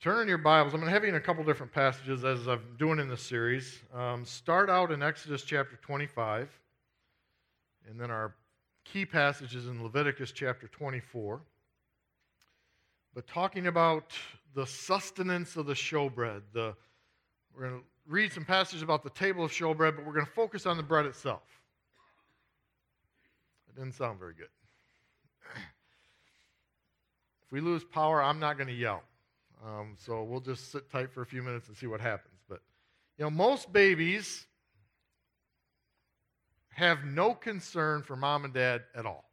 Turn in your Bibles. I'm going to have you in a couple different passages as I'm doing in this series. Start out in Exodus chapter 25, and then our key passage is in Leviticus chapter 24. But talking about the sustenance of the showbread. We're going to read some passages about the table of showbread, but we're going to focus on the bread itself. It didn't sound very good. If we lose power, I'm not going to yell. So we'll just sit tight for a few minutes and see what happens. But, most babies have no concern for mom and dad at all.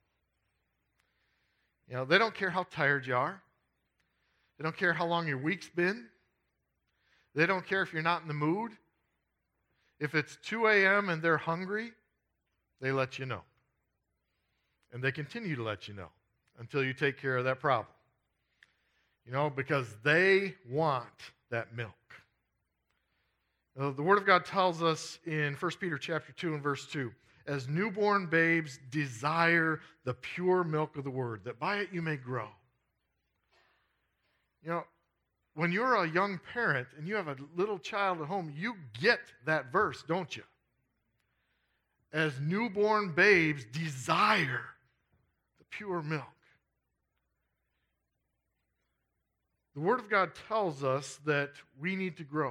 They don't care how tired you are. They don't care how long your week's been. They don't care if you're not in the mood. If it's 2 a.m. and they're hungry, they let you know. And they continue to let you know until you take care of that problem. Because they want that milk. The Word of God tells us in 1 Peter chapter 2 and verse 2, as newborn babes desire the pure milk of the Word, that by it you may grow. When you're a young parent and you have a little child at home, you get that verse, don't you? As newborn babes desire the pure milk. The Word of God tells us that we need to grow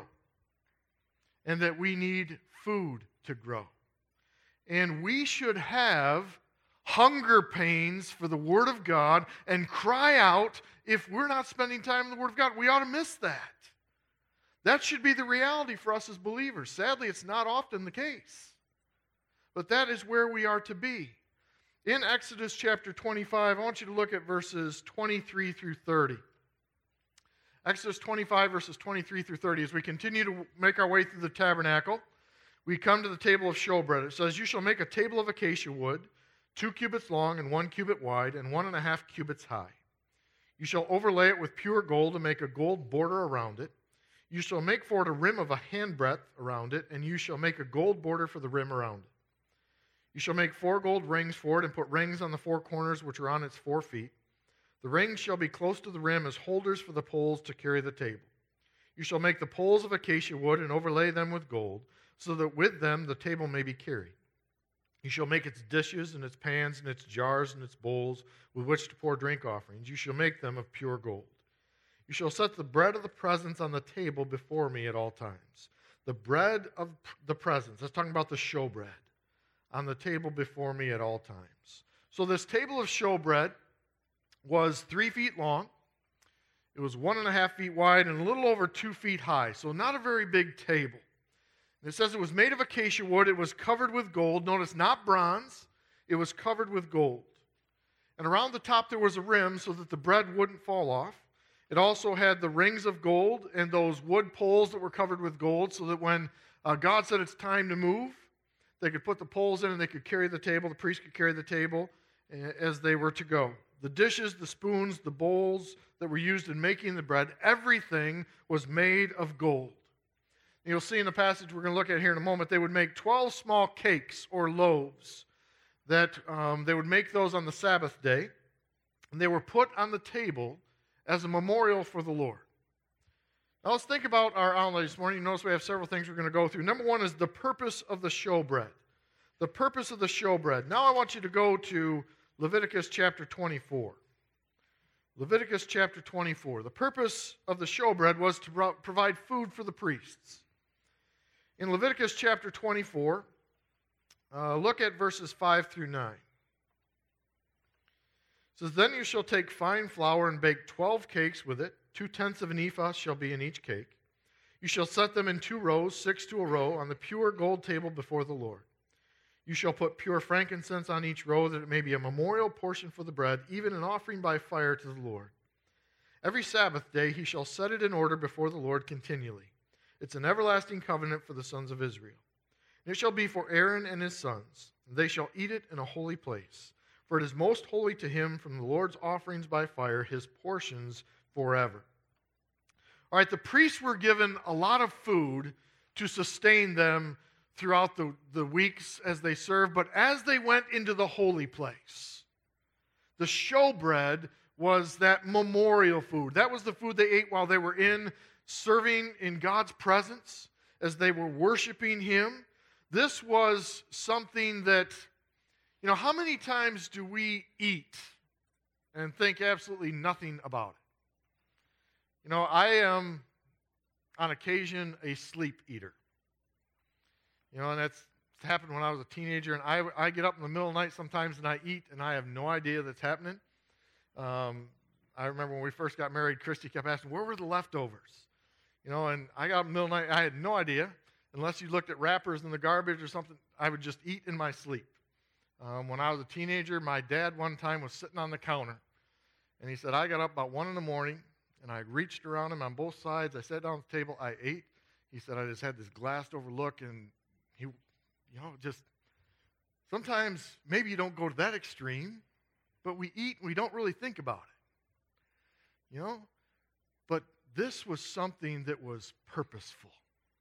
and that we need food to grow. And we should have hunger pains for the Word of God and cry out if we're not spending time in the Word of God. We ought to miss that. That should be the reality for us as believers. Sadly, it's not often the case. But that is where we are to be. In Exodus chapter 25, I want you to look at verses 23 through 30. Exodus 25, verses 23 through 30. As we continue to make our way through the tabernacle, we come to the table of showbread. It says, you shall make a table of acacia wood, 2 cubits long and 1 cubit wide, and 1.5 cubits high. You shall overlay it with pure gold and make a gold border around it. You shall make for it a rim of a handbreadth around it, and you shall make a gold border for the rim around it. You shall make 4 gold rings for it, and put rings on the 4 corners which are on its 4 feet. The rings shall be close to the rim as holders for the poles to carry the table. You shall make the poles of acacia wood and overlay them with gold, so that with them the table may be carried. You shall make its dishes and its pans and its jars and its bowls with which to pour drink offerings. You shall make them of pure gold. You shall set the bread of the presence on the table before me at all times. The bread of the presence, that's talking about the showbread, on the table before me at all times. So this table of showbread was 3 feet long. It was 1.5 feet wide and a little over 2 feet high, so not a very big table. And it says it was made of acacia wood. It was covered with gold. Notice, not bronze. It was covered with gold. And around the top there was a rim so that the bread wouldn't fall off. It also had the rings of gold and those wood poles that were covered with gold so that when God said it's time to move, they could put the poles in and they could carry the table. The priest could carry the table as they were to go. The dishes, the spoons, the bowls that were used in making the bread, everything was made of gold. And you'll see in the passage we're going to look at here in a moment, they would make 12 small cakes or loaves that they would make those on the Sabbath day, and they were put on the table as a memorial for the Lord. Now let's think about our outline this morning. You notice we have several things we're going to go through. Number one is the purpose of the showbread. The purpose of the showbread. Now I want you to go to Leviticus chapter 24. Leviticus chapter 24. The purpose of the showbread was to provide food for the priests. In Leviticus chapter 24, look at verses 5 through 9. It says, then you shall take fine flour and bake 12 cakes with it. 2/10 of an ephah shall be in each cake. You shall set them in 2 rows, 6 to a row, on the pure gold table before the Lord. You shall put pure frankincense on each row, that it may be a memorial portion for the bread, even an offering by fire to the Lord. Every Sabbath day he shall set it in order before the Lord continually. It's an everlasting covenant for the sons of Israel. And it shall be for Aaron and his sons, and they shall eat it in a holy place. For it is most holy to him from the Lord's offerings by fire, his portions forever. All right, the priests were given a lot of food to sustain them throughout the weeks as they served, but as they went into the holy place, the showbread was that memorial food. That was the food they ate while they were serving in God's presence, as they were worshiping Him. This was something that, how many times do we eat and think absolutely nothing about it? I am, on occasion, a sleep eater. And that's happened when I was a teenager, and I get up in the middle of the night sometimes and I eat, and I have no idea that's happening. I remember when we first got married, Christy kept asking, where were the leftovers? And I got up in the middle of the night, I had no idea. Unless you looked at wrappers in the garbage or something, I would just eat in my sleep. When I was a teenager, my dad one time was sitting on the counter, and he said, I got up about 1 in the morning, and I reached around him on both sides. I sat down at the table, I ate. He said, I just had this glassed over look, and he, just sometimes maybe you don't go to that extreme, but we eat and we don't really think about it. But this was something that was purposeful.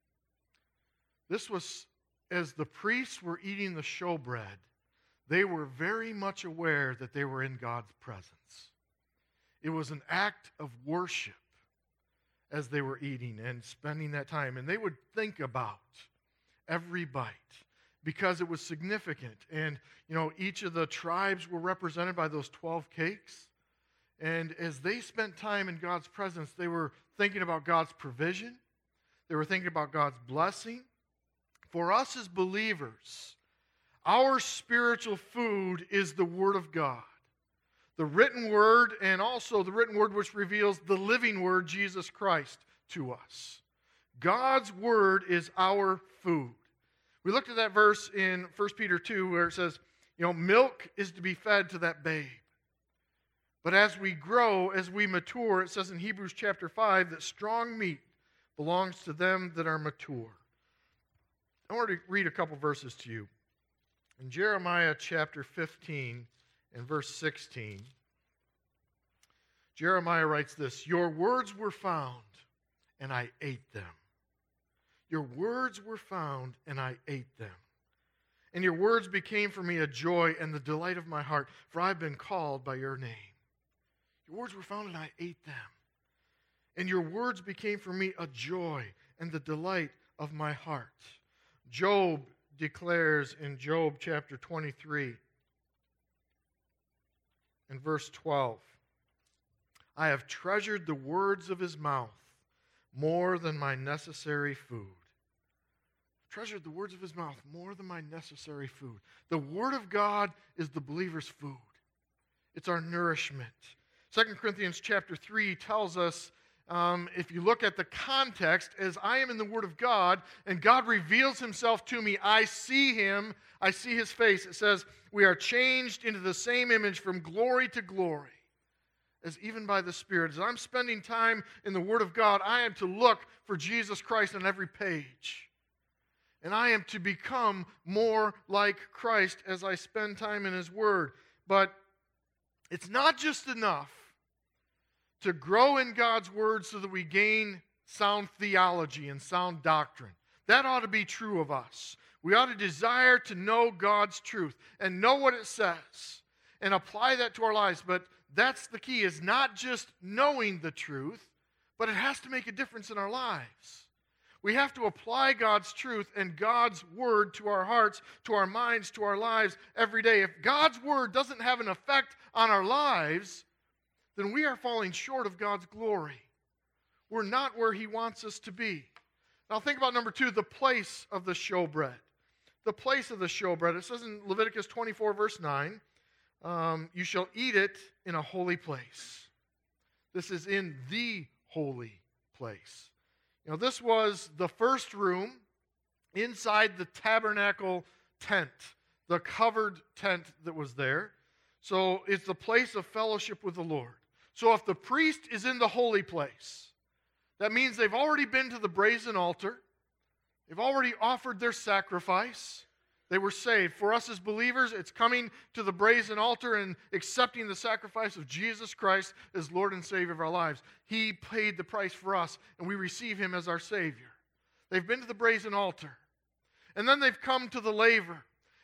This was, as the priests were eating the showbread, they were very much aware that they were in God's presence. It was an act of worship as they were eating and spending that time. And they would think about every bite because it was significant. And, each of the tribes were represented by those 12 cakes. And as they spent time in God's presence, they were thinking about God's provision. They were thinking about God's blessing. For us as believers, our spiritual food is the Word of God. The written Word, and also the written Word which reveals the living Word, Jesus Christ, to us. God's Word is our food. We looked at that verse in 1 Peter 2 where it says, milk is to be fed to that babe. But as we grow, as we mature, it says in Hebrews chapter 5 that strong meat belongs to them that are mature. I want to read a couple verses to you. In Jeremiah chapter 15 and verse 16, Jeremiah writes this, your words were found, and I ate them. Your words were found, and I ate them. And your words became for me a joy and the delight of my heart, for I've been called by your name. Your words were found, and I ate them. And your words became for me a joy and the delight of my heart. Job declares in Job chapter 23 and verse 12, I have treasured the words of his mouth more than my necessary food. Treasured the words of his mouth more than my necessary food. The Word of God is the believer's food. It's our nourishment. 2 Corinthians chapter 3 tells us, if you look at the context, as I am in the Word of God and God reveals himself to me, I see him, I see his face. It says, we are changed into the same image from glory to glory, as even by the Spirit. As I'm spending time in the Word of God, I am to look for Jesus Christ on every page. And I am to become more like Christ as I spend time in his Word. But it's not just enough to grow in God's Word so that we gain sound theology and sound doctrine. That ought to be true of us. We ought to desire to know God's truth and know what it says and apply that to our lives. But that's the key, is not just knowing the truth, but it has to make a difference in our lives. We have to apply God's truth and God's Word to our hearts, to our minds, to our lives every day. If God's Word doesn't have an effect on our lives, then we are falling short of God's glory. We're not where he wants us to be. Now think about number 2, the place of the showbread. The place of the showbread. It says in Leviticus 24, verse 9, you shall eat it in a holy place. This is in the holy place. This was the first room inside the tabernacle tent, the covered tent that was there. So it's the place of fellowship with the Lord. So if the priest is in the holy place, that means they've already been to the brazen altar. They've already offered their sacrifice. They were saved. For us as believers, it's coming to the brazen altar and accepting the sacrifice of Jesus Christ as Lord and Savior of our lives. He paid the price for us, and we receive him as our Savior. They've been to the brazen altar. And then they've come to the laver.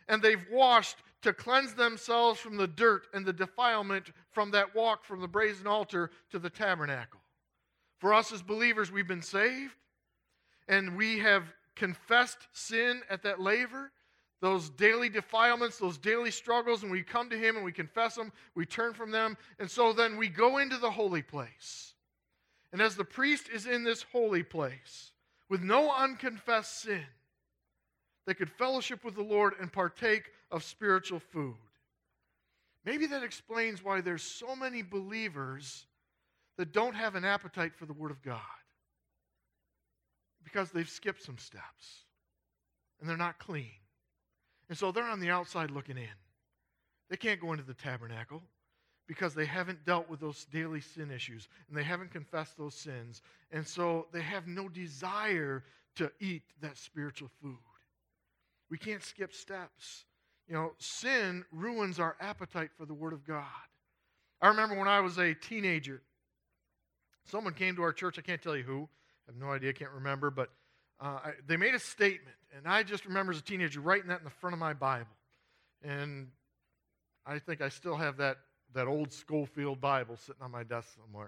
And they've washed to cleanse themselves from the dirt and the defilement from that walk from the brazen altar to the tabernacle. For us as believers, we've been saved, and we have confessed sin at that laver, those daily defilements, those daily struggles, and we come to Him and we confess them, we turn from them, and so then we go into the holy place. And as the priest is in this holy place, with no unconfessed sin, they could fellowship with the Lord and partake of spiritual food. Maybe that explains why there's so many believers that don't have an appetite for the Word of God. Because they've skipped some steps. And they're not clean. And so they're on the outside looking in. They can't go into the tabernacle because they haven't dealt with those daily sin issues. And they haven't confessed those sins. And so they have no desire to eat that spiritual food. We can't skip steps. You know, sin ruins our appetite for the Word of God. I remember when I was a teenager, someone came to our church, I can't tell you who, I have no idea, I can't remember, but they made a statement, and I just remember as a teenager writing that in the front of my Bible. And I think I still have that old Schofield Bible sitting on my desk somewhere.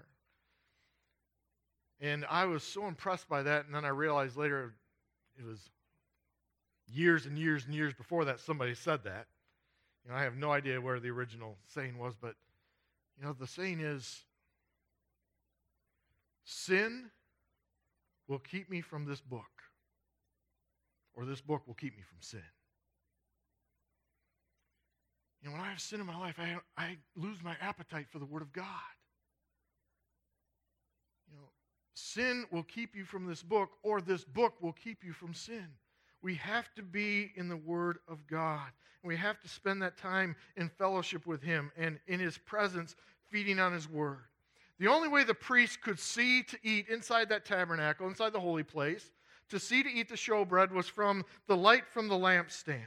And I was so impressed by that, and then I realized later it was years and years and years before that somebody said that. You know, I have no idea where the original saying was, but, you know, the saying is, sin will keep me from this book, or this book will keep me from sin. You know, when I have sin in my life, I lose my appetite for the Word of God. You know, sin will keep you from this book, or this book will keep you from sin. We have to be in the Word of God. We have to spend that time in fellowship with Him and in His presence, feeding on His Word. The only way the priest could see to eat inside that tabernacle, inside the holy place, to see to eat the showbread was from the light from the lampstand.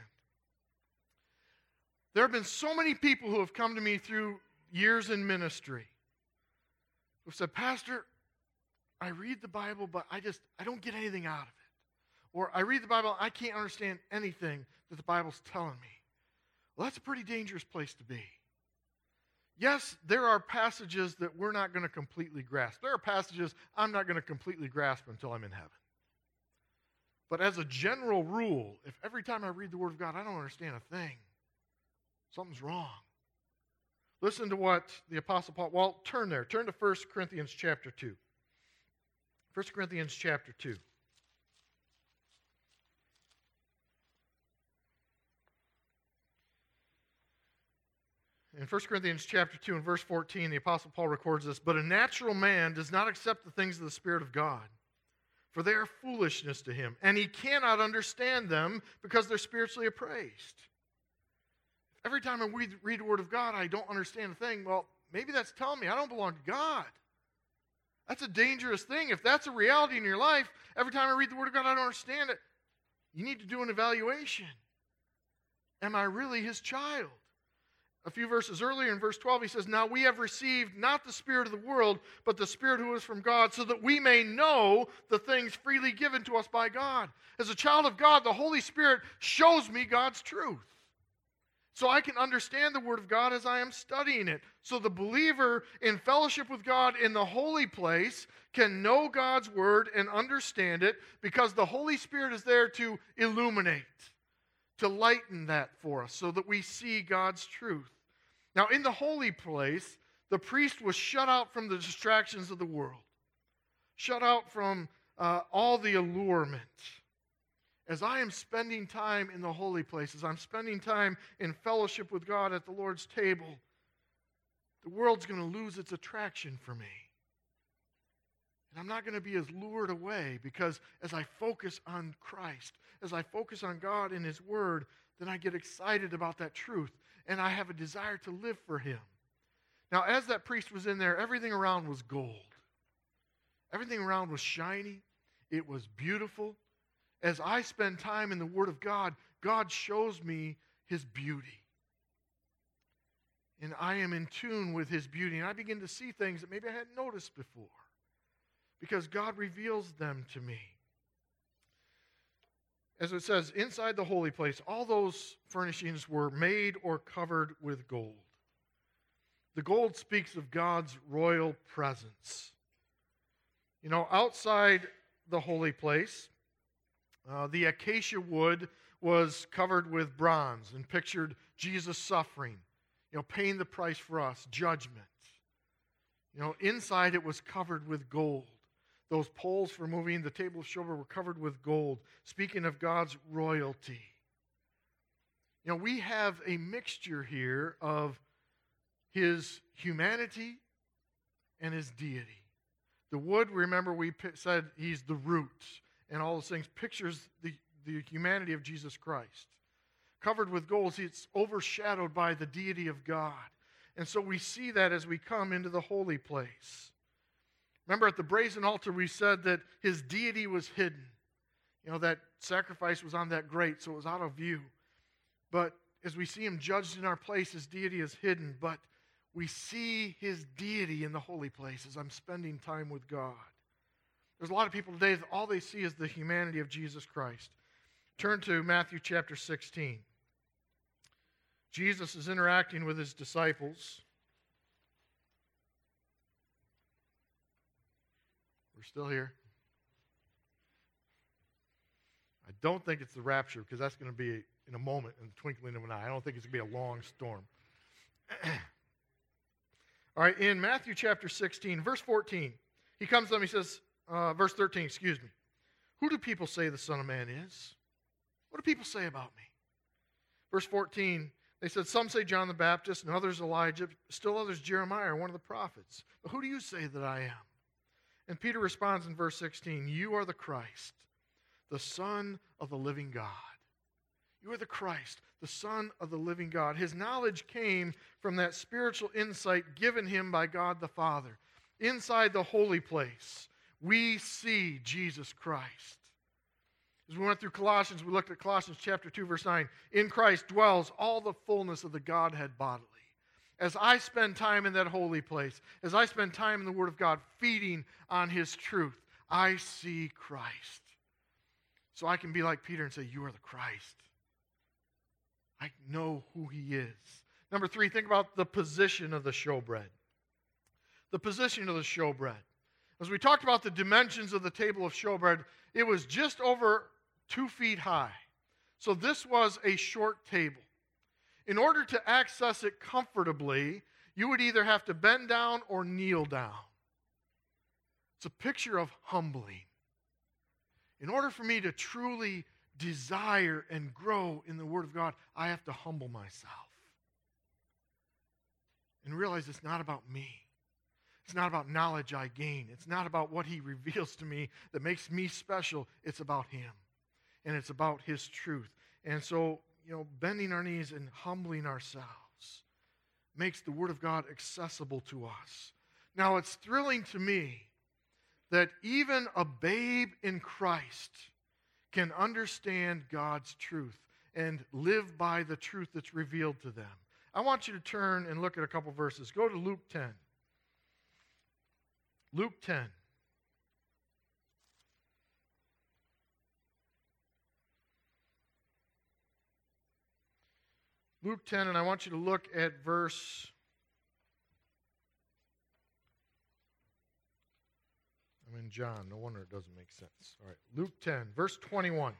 There have been so many people who have come to me through years in ministry who said, Pastor, I read the Bible, but I don't get anything out of it. Or I read the Bible, I can't understand anything that the Bible's telling me. Well, that's a pretty dangerous place to be. Yes, there are passages that we're not going to completely grasp. There are passages I'm not going to completely grasp until I'm in heaven. But as a general rule, if every time I read the Word of God I don't understand a thing, something's wrong. Listen to what the Apostle Paul, well, turn there. Turn to 1 Corinthians chapter 2. 1 Corinthians chapter 2. In 1 Corinthians chapter 2 and verse 14, the Apostle Paul records this, but a natural man does not accept the things of the Spirit of God, for they are foolishness to him, and he cannot understand them because they're spiritually appraised. Every time I read the Word of God, I don't understand a thing. Well, maybe that's telling me I don't belong to God. That's a dangerous thing. If that's a reality in your life, every time I read the Word of God, I don't understand it. You need to do an evaluation. Am I really His child? A few verses earlier in verse 12, he says, now we have received not the spirit of the world, but the Spirit who is from God, so that we may know the things freely given to us by God. As a child of God, the Holy Spirit shows me God's truth. So I can understand the Word of God as I am studying it. So the believer in fellowship with God in the holy place can know God's Word and understand it because the Holy Spirit is there to illuminate, to lighten that for us so that we see God's truth. Now, in the holy place, the priest was shut out from the distractions of the world, shut out from all the allurement. As I am spending time in the holy place, as I'm spending time in fellowship with God at the Lord's table, the world's going to lose its attraction for me. And I'm not going to be as lured away because as I focus on Christ, as I focus on God and His Word, then I get excited about that truth and I have a desire to live for Him. Now, as that priest was in there, everything around was gold. Everything around was shiny. It was beautiful. As I spend time in the Word of God, God shows me His beauty. And I am in tune with His beauty. And I begin to see things that maybe I hadn't noticed before, because God reveals them to me. as it says, inside the holy place, all those furnishings were made or covered with gold. The gold speaks of God's royal presence. You know, outside the holy place, the acacia wood was covered with bronze and pictured Jesus suffering, paying the price for us, judgment. Inside it was covered with gold. Those poles for moving the table of showbread were covered with gold, speaking of God's royalty. We have a mixture here of his humanity and his deity. The wood, remember, we said he's the root, and all those things pictures the humanity of Jesus Christ. Covered with gold, it's overshadowed by the deity of God. And so we see that as we come into the holy place. Remember, at the brazen altar, we said that his deity was hidden. That sacrifice was on that grate, so it was out of view. But as we see him judged in our place, his deity is hidden. But we see his deity in the holy place as I'm spending time with God. There's a lot of people today that all they see is the humanity of Jesus Christ. Turn to Matthew chapter 16. Jesus is interacting with his disciples. We're still here. I don't think it's the rapture, because that's going to be in a moment, in the twinkling of an eye. I don't think it's going to be a long storm. All right, in Matthew chapter 16, verse 14, he comes to them, he says, verse 13, excuse me. Who do people say the Son of Man is? What do people say about me? Verse 14, they said, some say John the Baptist, and others Elijah, still others Jeremiah, or one of the prophets. But who do you say that I am? And Peter responds in verse 16, you are the Christ, the Son of the living God. You are the Christ, the Son of the living God. His knowledge came from that spiritual insight given him by God the Father. Inside the holy place, we see Jesus Christ. As we went through Colossians, we looked at Colossians chapter 2, verse 9. In Christ dwells all the fullness of the Godhead bodily. As I spend time in that holy place, as I spend time in the Word of God, feeding on his truth, I see Christ. So I can be like Peter and say, you are the Christ. I know who he is. Number 3, think about the position of the showbread. The position of the showbread. As we talked about the dimensions of the table of showbread, it was just over 2 feet high. So this was a short table. In order to access it comfortably, you would either have to bend down or kneel down. It's a picture of humbling. In order for me to truly desire and grow in the Word of God, I have to humble myself. And realize it's not about me. It's not about knowledge I gain. It's not about what he reveals to me that makes me special. It's about him. And it's about his truth. And so, bending our knees and humbling ourselves makes the Word of God accessible to us. Now, it's thrilling to me that even a babe in Christ can understand God's truth and live by the truth that's revealed to them. I want you to turn and look at a couple verses. Go to Luke 10. Luke 10. Luke 10, and I want you to look at verse... I'm in John. No wonder it doesn't make sense. All right, Luke 10, verse 21.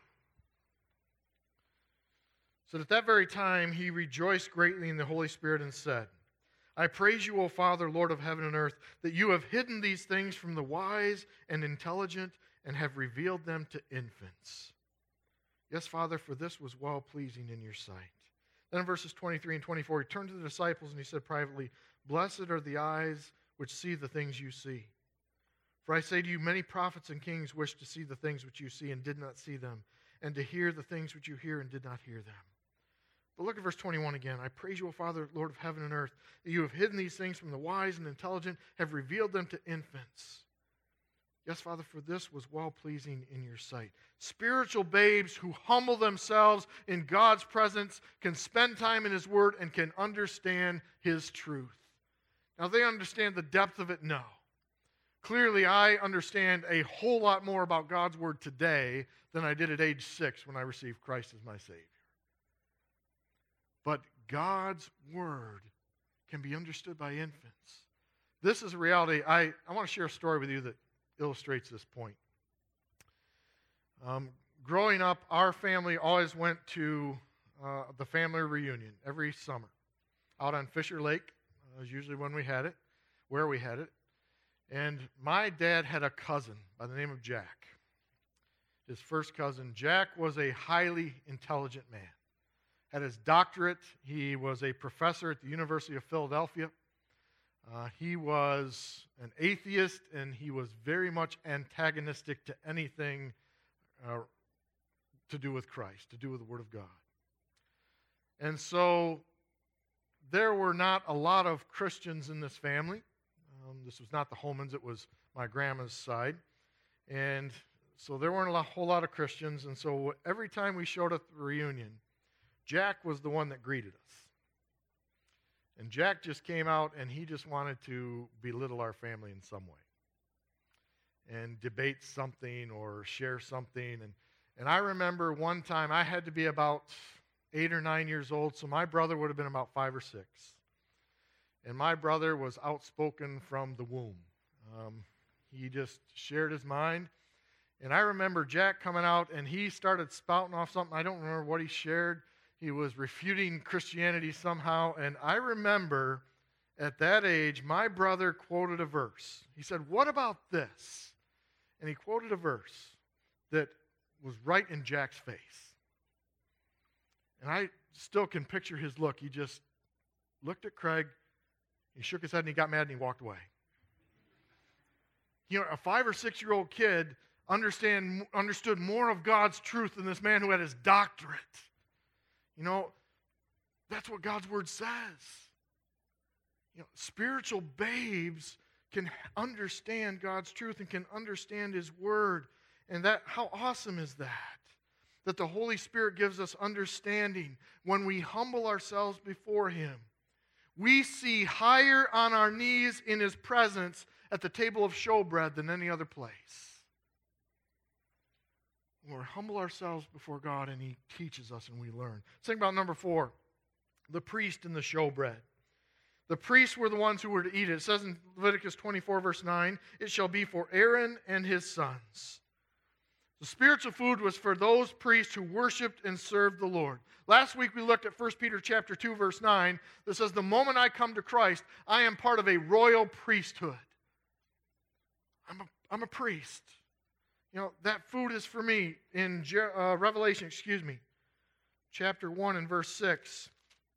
So at that very time he rejoiced greatly in the Holy Spirit and said, I praise you, O Father, Lord of heaven and earth, that you have hidden these things from the wise and intelligent and have revealed them to infants. Yes, Father, for this was well-pleasing in your sight. Then in verses 23 and 24, he turned to the disciples and he said privately, Blessed are the eyes which see the things you see. For I say to you, many prophets and kings wished to see the things which you see and did not see them, and to hear the things which you hear and did not hear them. But look at verse 21 again. I praise you, O Father, Lord of heaven and earth, that you have hidden these things from the wise and intelligent, have revealed them to infants. Yes, Father, for this was well-pleasing in your sight. Spiritual babes who humble themselves in God's presence can spend time in his word and can understand his truth. Now, they understand the depth of it? No. clearly I understand a whole lot more about God's Word today than I did at age 6 when I received Christ as my Savior. But God's Word can be understood by infants. This is a reality. I want to share a story with you that illustrates this point. Growing up, our family always went to the family reunion every summer. Out on Fisher Lake was usually when we had it, where we had it. And my dad had a cousin by the name of Jack. His first cousin. Jack was a highly intelligent man. Had his doctorate. He was a professor at the University of Philadelphia. He was an atheist, and he was very much antagonistic to anything to do with Christ, to do with the Word of God. And so there were not a lot of Christians in this family. This was not the Holmans, it was my grandma's side. And so there weren't a whole lot of Christians, and so every time we showed up at the reunion, Jack was the one that greeted us. And Jack just came out and he just wanted to belittle our family in some way and debate something or share something. And I remember one time I had to be about 8 or 9 years old, so my brother would have been about 5 or 6. And my brother was outspoken from the womb. He just shared his mind. And I remember Jack coming out and he started spouting off something. I don't remember what he shared. He was refuting Christianity somehow. And I remember at that age, my brother quoted a verse. He said, "What about this?" And he quoted a verse that was right in Jack's face. And I still can picture his look. He just looked at Craig, he shook his head, and he got mad, and he walked away. You know, a 5 or 6 year old kid understood more of God's truth than this man who had his doctorate. You know, that's what God's Word says. You know, spiritual babes can understand God's truth and can understand His Word. And that, how awesome is that? That the Holy Spirit gives us understanding when we humble ourselves before Him. We see higher on our knees in His presence at the table of showbread than any other place. When we humble ourselves before God and He teaches us and we learn. Let's think about number 4, the priest and the showbread. The priests were the ones who were to eat it. It says in Leviticus 24, verse 9, "It shall be for Aaron and his sons." The spiritual food was for those priests who worshiped and served the Lord. Last week we looked at 1 Peter chapter 2, verse 9 that says, "The moment I come to Christ, I am part of a royal priesthood." I'm a priest. You know, that food is for me. In Revelation, chapter 1 and verse 6.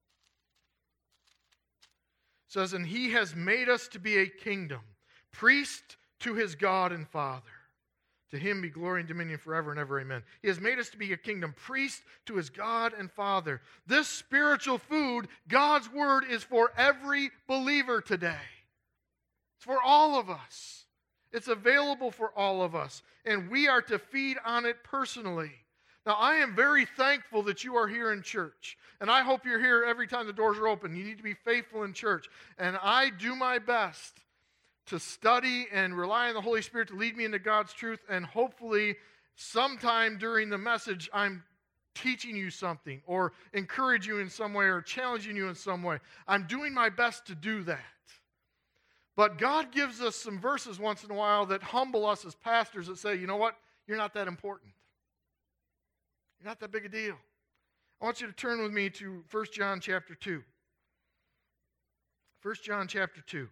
It says, "And He has made us to be a kingdom, priest to His God and Father. To Him be glory and dominion forever and ever, amen." He has made us to be a kingdom, priest to His God and Father. This spiritual food, God's Word, is for every believer today. It's for all of us. It's available for all of us, and we are to feed on it personally. Now, I am very thankful that you are here in church, and I hope you're here every time the doors are open. You need to be faithful in church, and I do my best to study and rely on the Holy Spirit to lead me into God's truth, and hopefully sometime during the message I'm teaching you something or encourage you in some way or challenging you in some way. I'm doing my best to do that. But God gives us some verses once in a while that humble us as pastors that say, you know what? You're not that important. You're not that big a deal. I want you to turn with me to 1 John chapter 2. 1 John chapter 2.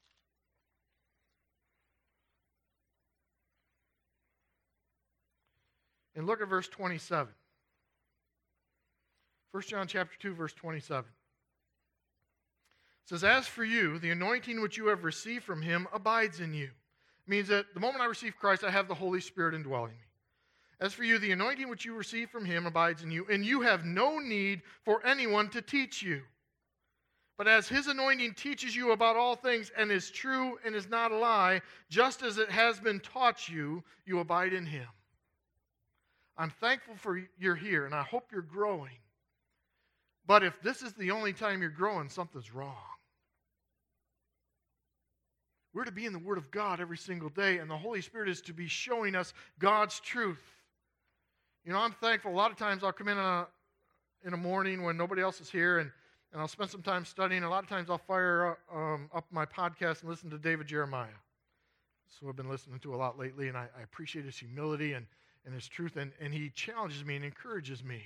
And look at verse 27. 1 John chapter 2, verse 27. It says, "As for you, the anointing which you have received from Him abides in you." It means that the moment I receive Christ, I have the Holy Spirit indwelling me. "As for you, the anointing which you receive from Him abides in you, and you have no need for anyone to teach you. But as His anointing teaches you about all things and is true and is not a lie, just as it has been taught you, you abide in Him." I'm thankful for you're here, and I hope you're growing. But if this is the only time you're growing, something's wrong. We're to be in the Word of God every single day, and the Holy Spirit is to be showing us God's truth. You know, I'm thankful. A lot of times I'll come in a morning when nobody else is here, and I'll spend some time studying. A lot of times I'll fire up my podcast and listen to David Jeremiah. That's who I've been listening to a lot lately, and I appreciate his humility and his truth, and he challenges me and encourages me.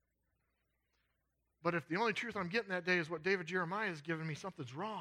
But if the only truth I'm getting that day is what David Jeremiah has given me, something's wrong.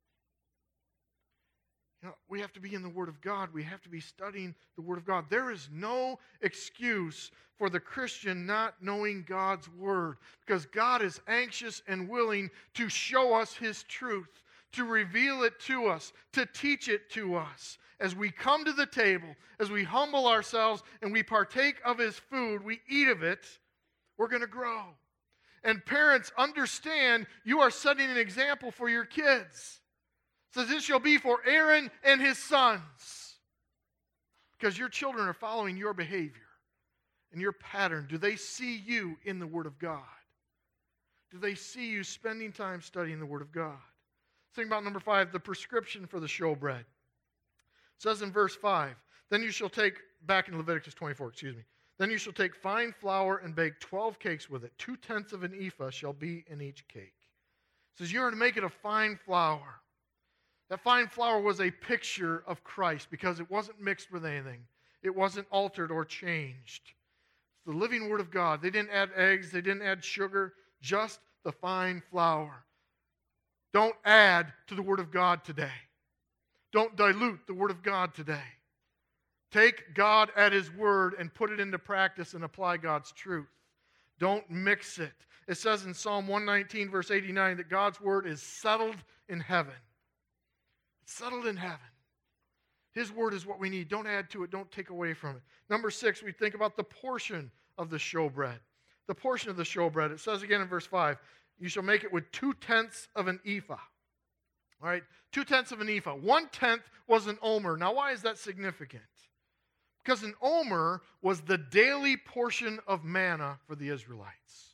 You know, we have to be in the Word of God. We have to be studying the Word of God. There is no excuse for the Christian not knowing God's Word, because God is anxious and willing to show us His truth, to reveal it to us, to teach it to us. As we come to the table, as we humble ourselves and we partake of His food, we eat of it, we're going to grow. And parents, understand you are setting an example for your kids. It says, this shall be for Aaron and his sons. Because your children are following your behavior and your pattern. Do they see you in the Word of God? Do they see you spending time studying the Word of God? Think about number 5, the prescription for the showbread. It says in verse 5, then you shall take, back in Leviticus 24, then you shall take fine flour and bake 12 cakes with it. 2/10 of an ephah shall be in each cake. It says you are to make it a fine flour. That fine flour was a picture of Christ because it wasn't mixed with anything. It wasn't altered or changed. It's the living Word of God. They didn't add eggs. They didn't add sugar. Just the fine flour. Don't add to the Word of God today. Don't dilute the Word of God today. Take God at His Word and put it into practice and apply God's truth. Don't mix it. It says in Psalm 119, verse 89, that God's Word is settled in heaven. Settled in heaven. His Word is what we need. Don't add to it. Don't take away from it. Number 6, we think about the portion of the showbread. The portion of the showbread. It says again in verse 5, you shall make it with 2/10 of an ephah. All right, 2/10 of an ephah. 1/10 was an omer. Now, why is that significant? Because an omer was the daily portion of manna for the Israelites.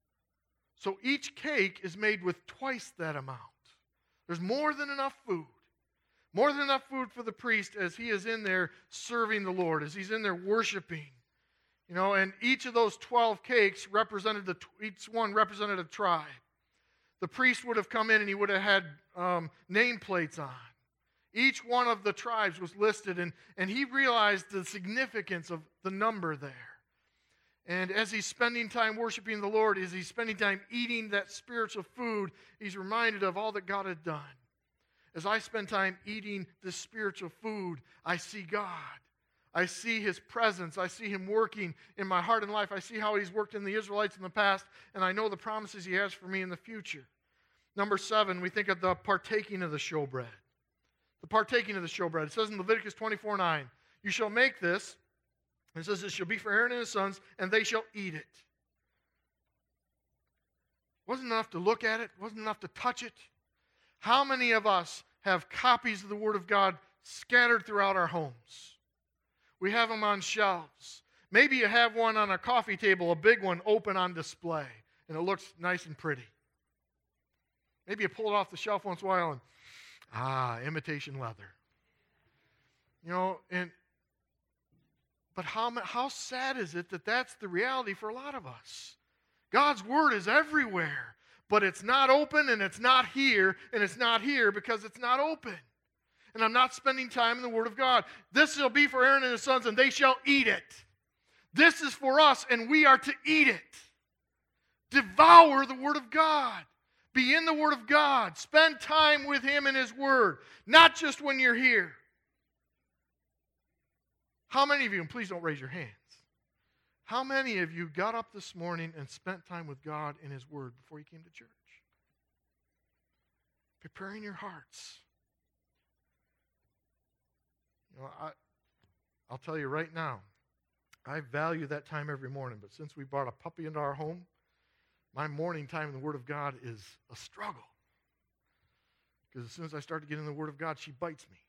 So each cake is made with twice that amount. There's more than enough food. More than enough food for the priest as he is in there serving the Lord, as he's in there worshiping. You know, and each of those 12 cakes represented each one represented a tribe. The priest would have come in and he would have had nameplates on. Each one of the tribes was listed, and he realized the significance of the number there. And as he's spending time worshiping the Lord, as he's spending time eating that spiritual food, he's reminded of all that God had done. As I spend time eating this spiritual food, I see God. I see His presence. I see Him working in my heart and life. I see how He's worked in the Israelites in the past, and I know the promises He has for me in the future. Number 7, we think of the partaking of the showbread. The partaking of the showbread. It says in Leviticus 24:9, you shall make this, and it says it shall be for Aaron and his sons, and they shall eat it. Wasn't enough to look at it. Wasn't enough to touch it. How many of us have copies of the Word of God scattered throughout our homes? We have them on shelves. Maybe you have one on a coffee table, a big one, open on display, and it looks nice and pretty. Maybe you pull it off the shelf once in a while and, imitation leather. You know, but how sad is it that that's the reality for a lot of us? God's Word is everywhere. But it's not open, and it's not here, and it's not here because it's not open. And I'm not spending time in the Word of God. This shall be for Aaron and his sons, and they shall eat it. This is for us, and we are to eat it. Devour the Word of God. Be in the Word of God. Spend time with Him in His Word. Not just when you're here. How many of you, and please don't raise your hands, how many of you got up this morning and spent time with God in His Word before you came to church? Preparing your hearts. You know, I'll tell you right now, I value that time every morning, but since we brought a puppy into our home, my morning time in the Word of God is a struggle. Because as soon as I start to get in the Word of God, she bites me.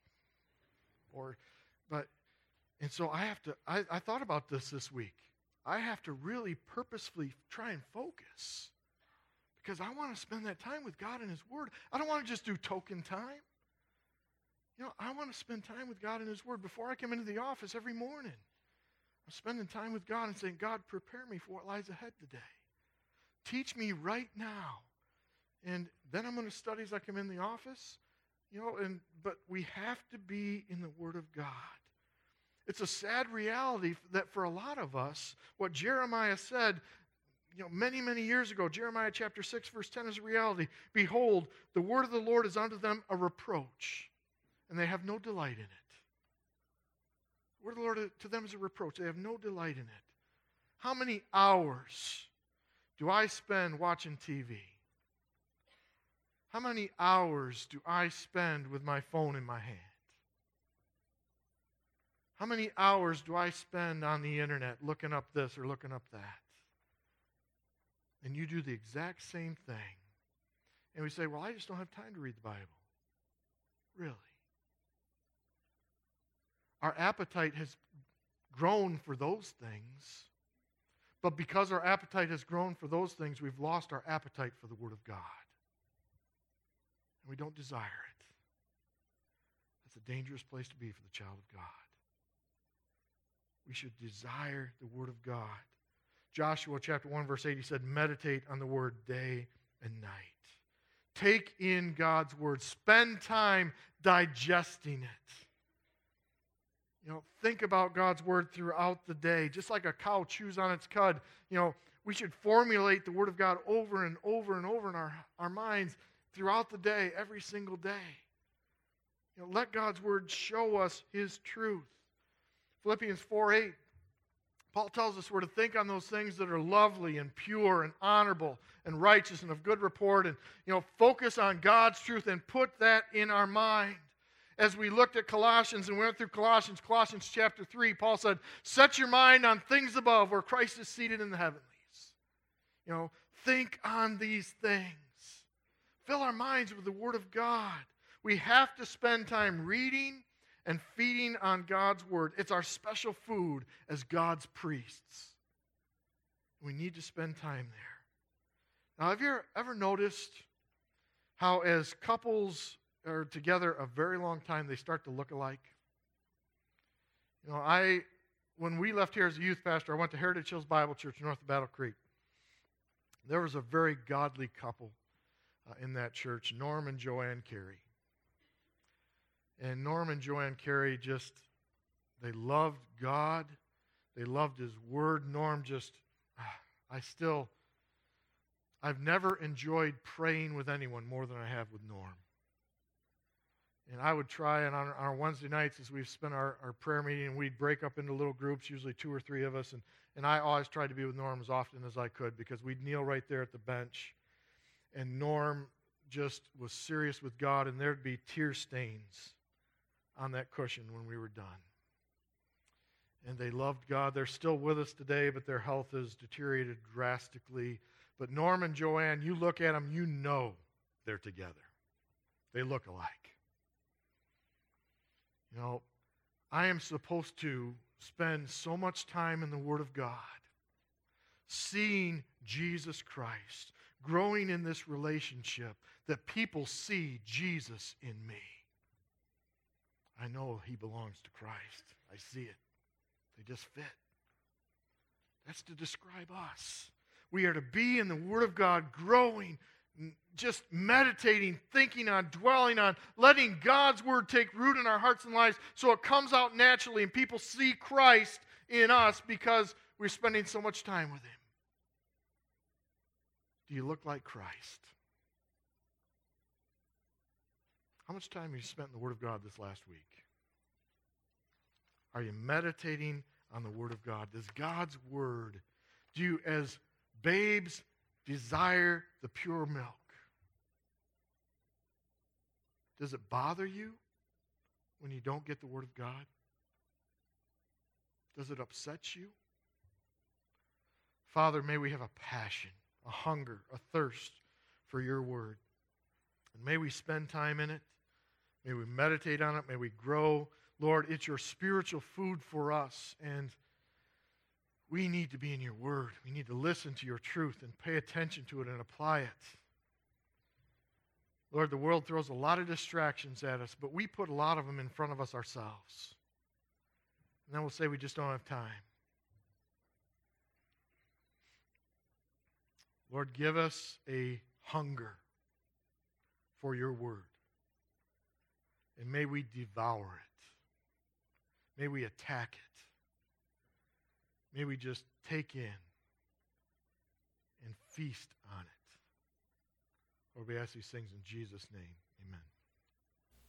And so I thought about this week. I have to really purposefully try and focus because I want to spend that time with God and His Word. I don't want to just do token time. I want to spend time with God in His Word. Before I come into the office every morning, I'm spending time with God and saying, God, prepare me for what lies ahead today. Teach me right now. And then I'm going to study as I come in the office. But we have to be in the Word of God. It's a sad reality that for a lot of us, what Jeremiah said, many, many years ago, Jeremiah chapter 6, verse 10 is a reality. Behold, the word of the Lord is unto them a reproach, and they have no delight in it. The word of the Lord to them is a reproach. They have no delight in it. How many hours do I spend watching TV? How many hours do I spend with my phone in my hand? How many hours do I spend on the internet looking up this or looking up that? And you do the exact same thing. And we say, well, I just don't have time to read the Bible. Really? Our appetite has grown for those things. But because our appetite has grown for those things, we've lost our appetite for the Word of God. And we don't desire it. That's a dangerous place to be for the child of God. We should desire the Word of God. Joshua chapter 1, verse 8, he said, meditate on the Word day and night. Take in God's Word. Spend time digesting it. Think about God's Word throughout the day. Just like a cow chews on its cud, we should formulate the Word of God over and over and over in our minds throughout the day, every single day. Let God's Word show us His truth. Philippians 4:8, Paul tells us we're to think on those things that are lovely and pure and honorable and righteous and of good report, and focus on God's truth and put that in our mind. As we looked at Colossians and went through Colossians chapter 3, Paul said, set your mind on things above where Christ is seated in the heavenlies. Think on these things. Fill our minds with the Word of God. We have to spend time reading and feeding on God's Word. It's our special food as God's priests. We need to spend time there. Now, have you ever noticed how as couples are together a very long time, they start to look alike? When we left here as a youth pastor, I went to Heritage Hills Bible Church north of Battle Creek. There was a very godly couple in that church, Norm and Joanne Carey. And Norm and Joanne Carey they loved God. They loved His Word. Norm I've never enjoyed praying with anyone more than I have with Norm. And I would try, and on our Wednesday nights as we've spent our prayer meeting, we'd break up into little groups, usually 2 or 3 of us, and I always tried to be with Norm as often as I could because we'd kneel right there at the bench, and Norm just was serious with God, and there'd be tear stains on that cushion when we were done. And they loved God. They're still with us today, but their health has deteriorated drastically. But Norm and Joanne, you look at them, you know they're together. They look alike. I am supposed to spend so much time in the Word of God, seeing Jesus Christ, growing in this relationship, that people see Jesus in me. I know He belongs to Christ. I see it. They just fit. That's to describe us. We are to be in the Word of God, growing, just meditating, thinking on, dwelling on, letting God's Word take root in our hearts and lives so it comes out naturally and people see Christ in us because we're spending so much time with Him. Do you look like Christ? How much time have you spent in the Word of God this last week? Are you meditating on the Word of God? Does God's Word, do you as babes desire the pure milk? Does it bother you when you don't get the Word of God? Does it upset you? Father, may we have a passion, a hunger, a thirst for your Word. And may we spend time in it. May we meditate on it. May we grow. Lord, it's your spiritual food for us, and we need to be in your Word. We need to listen to your truth and pay attention to it and apply it. Lord, the world throws a lot of distractions at us, but we put a lot of them in front of us ourselves. And then we'll say we just don't have time. Lord, give us a hunger for your word. And may we devour it. May we attack it. May we just take in and feast on it. Lord, we ask these things in Jesus' name. Amen.